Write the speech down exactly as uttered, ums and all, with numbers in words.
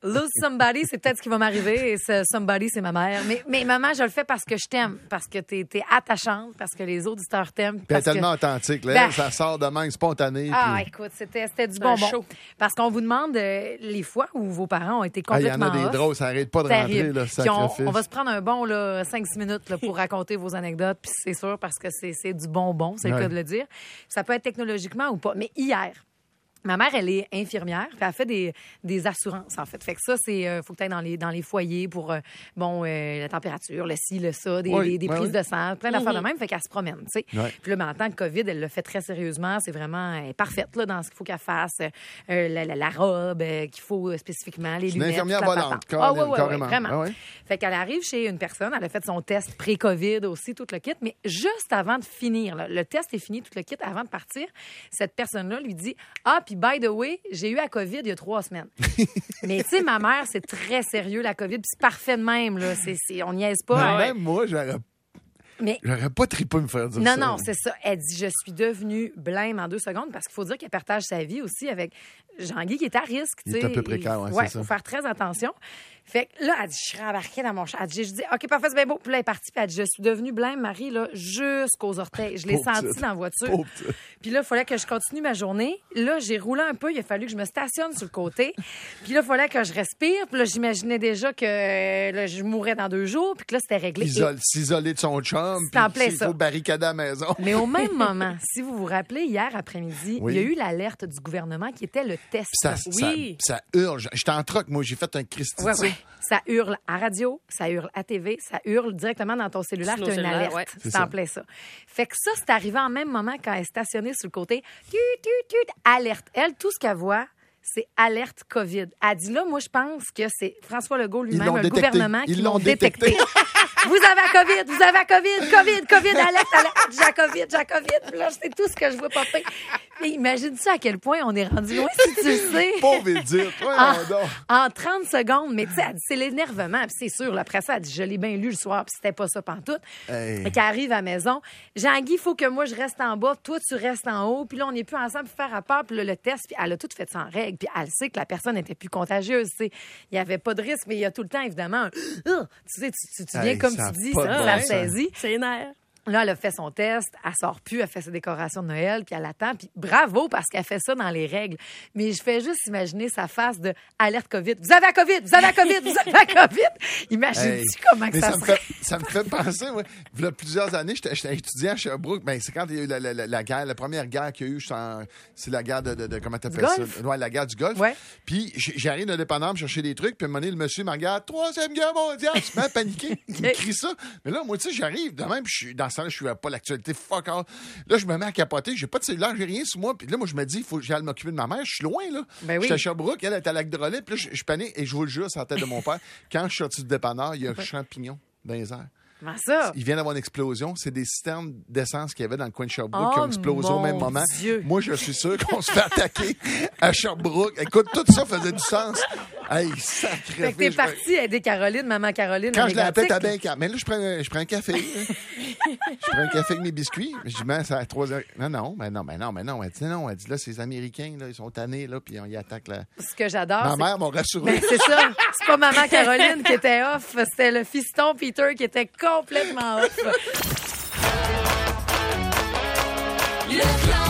lose somebody, c'est peut-être ce qui va m'arriver. Et ce somebody, c'est ma mère. Mais, mais maman, je le fais parce que je t'aime, parce que t'es, t'es attachante, parce que les auditeurs t'aiment. Puis elle est tellement que... authentique. Là, Ben... ça sort de même spontané. Ah, puis... écoute, c'était, c'était du bonbon. Chaud. Parce qu'on vous demande euh, les fois où vos parents ont été complètement Il y en a des drôles, ça n'arrête pas de terrible. rentrer, là, sacrifice. On, on va se prendre un bon là, cinq six minutes là, pour raconter vos anecdotes, puis c'est sûr, parce que c'est, c'est du bonbon, c'est ouais. le cas de le dire. Ça peut être technologiquement ou pas. Mais hier, ma mère, elle est infirmière, puis elle fait des, des assurances, en fait. Fait que ça, c'est... Euh, faut que tu ailles dans les, dans les foyers pour, euh, bon, euh, la température, le ci, le ça, des, oui, des, des ouais, prises oui. de sang, plein d'affaires mm-hmm. de même. Fait qu'elle se promène, tu sais. Ouais. Puis là, mais en tant que COVID, elle le fait très sérieusement. C'est vraiment elle est parfaite là, dans ce qu'il faut qu'elle fasse. Euh, la, la, la robe euh, qu'il faut spécifiquement, les c'est lunettes. Une infirmière volante, carrément. Ah, oui, oui, carrément. Oui, vraiment. Ah, ouais. Fait qu'elle arrive chez une personne, elle a fait son test pré-COVID aussi, tout le kit, mais juste avant de finir, là, le test est fini, tout le kit, avant de partir, cette personne-là lui dit « Ah, puis by the way, j'ai eu la COVID il y a trois semaines. » Mais tu sais, ma mère, c'est très sérieux, la COVID, puis c'est parfait de même, là. C'est, c'est, on niaise pas. Mais hein. Même moi, j'aurais, mais, j'aurais pas trippé me faire dire non, ça. Non, non, c'est ça. Elle dit, je suis devenue blême en deux secondes, parce qu'il faut dire qu'elle partage sa vie aussi avec Jean-Guy, qui est à risque. Il est un peu précaire, oui, ouais, c'est ça. Il faut faire très attention. Fait que là, elle dit, je suis rembarquée dans mon char. Elle dit, je dis, OK, parfait, c'est bien beau. Puis là, elle est partie, puis elle dit, je suis devenue blême, Marie, là, jusqu'aux orteils. Je l'ai senti dans la voiture. Puis là, il fallait que je continue ma journée. Là, j'ai roulé un peu. Il a fallu que je me stationne sur le côté. Puis là, il fallait que je respire. Puis là, j'imaginais déjà que là, je mourrais dans deux jours. Puis que là, c'était réglé. Isole, Et... S'isoler de son chum. C'est en plein il ça. faut barricader à la maison. Mais au même moment, si vous vous rappelez, hier après-midi, oui. il y a eu l'alerte du gouvernement qui était le test. Ça, oui. Ça, ça hurle. J'étais en troc, moi. J'ai fait un Christy. Oui, oui. Ça hurle à radio, ça hurle à T V, ça hurle directement dans ton cellulaire. Tu as une alerte. Ouais. C'est, c'est en plein ça. Fait que ça, c'est arrivé en même moment quand elle est stationnée sur le côté. Tut, tut, tut, alerte. Elle, tout ce qu'elle voit, c'est alerte COVID. Elle dit là, moi, je pense que c'est François Legault lui-même, le gouvernement, qui l'ont détecté. détecté. Vous avez la COVID, vous avez la COVID, COVID, COVID, alerte, alerte, j'ai la COVID, j'ai la COVID. Puis là, c'est tout ce que je vois popper. Mais imagine-tu à quel point on est rendu loin, si tu le sais. Pauvre Edith, ouais, en, non. en trente secondes. Mais tu sais, elle dit, c'est l'énervement. Puis c'est sûr, là, après ça, elle dit, je l'ai bien lu le soir, puis c'était pas ça pantoute. Hey. Fait qu'elle arrive à la maison. Jean-Guy, il faut que moi, je reste en bas, toi, tu restes en haut. Puis là, on n'est plus ensemble pour faire rapport. Puis là, le test, puis elle a tout fait sans règle. Puis elle sait que la personne n'était plus contagieuse. Il n'y avait pas de risque, mais il y a tout le temps, évidemment, un... tu sais, tu, tu, tu viens hey, comme tu dis, ça, ça saisit. C'est énerve. Là, elle a fait son test, elle sort plus, elle fait ses décorations de Noël, puis elle attend, puis bravo parce qu'elle fait ça dans les règles. Mais je fais juste imaginer sa face de alerte COVID. Vous avez la COVID, vous avez la COVID, vous avez la COVID. Imagine-tu hey, comment que ça, ça me fait, ça me fait penser, ouais. Il y a plusieurs années, j'étais, j'étais étudiant à Sherbrooke. Ben, c'est quand il y a eu la, la, la, la guerre, la première guerre qu'il y a eu, en, c'est la guerre de, de, de comment t'appelles ça? Ouais, la guerre du Golfe. Ouais. Puis j'arrive de dépendant me chercher des trucs, puis à un moment donné, le monsieur me regarde, troisième guerre mondiale, je me mets à paniquer. Il me crie ça. Mais là, moi, tu sais, j'arrive de même, puis je suis dans ce temps-là, je suis pas l'actualité. Fuck all. Là, je me mets à capoter. J'ai pas de cellulaire, j'ai rien sur moi. Puis là, moi, je me dis, il faut que j'aille m'occuper de ma mère. Je suis loin, là. Ben oui. Je suis à Sherbrooke, elle est à Lac-de-Relais. Puis là, je, je panique et je vous le jure, c'est la tête de mon père. Quand je suis sorti du dépanneur, il y a un champignon dans les airs. Comment ça? Il vient d'avoir une explosion. C'est des citernes d'essence qu'il y avait dans le coin de Sherbrooke oh, qui ont explosé au même moment. Dieu. Moi, je suis sûr qu'on se fait attaquer à Sherbrooke. Écoute, tout ça faisait du sens. Hey, sacré. Fait que t'es partie aider Caroline, maman Caroline. Quand je l'appelle, t'as bien calme. Mais là, je prends, je prends un café. Je prends un café avec mes biscuits. Je dis, mais ça à trois heures. Non, non, mais non, mais non, mais non. Elle dit, non. Elle dit, là, ces Américains, là, ils sont tannés, là, puis on y attaque la. Ce que j'adore. Ma mère que... m'a rassuré. Ben, c'est ça. C'est pas maman Caroline qui était off. C'était le fiston Peter qui était complètement off. Le